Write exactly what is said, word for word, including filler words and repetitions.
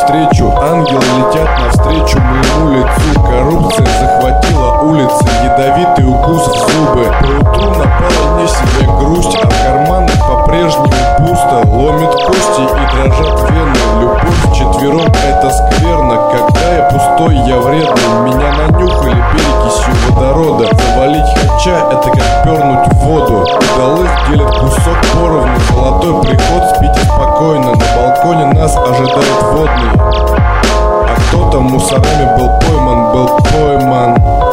встречу. Ангелы летят навстречу моему лицу. Коррупция захватила улицы, ядовитый укус в зубы. Поутру напала не себе грусть, а в карманах по-прежнему пусто. Ломит кости и дрожат вены. Любовь вчетвером — это скверно. Когда я пустой, я вредный. Меня нанюхали перекисью водорода. Завалить хача — это как пернуть в воду. Удалых делят кусок поровну. Золотой приход, спите спокойно. На балконе нас ожидает водный. А кто-то мусорами был пойман, был пойман.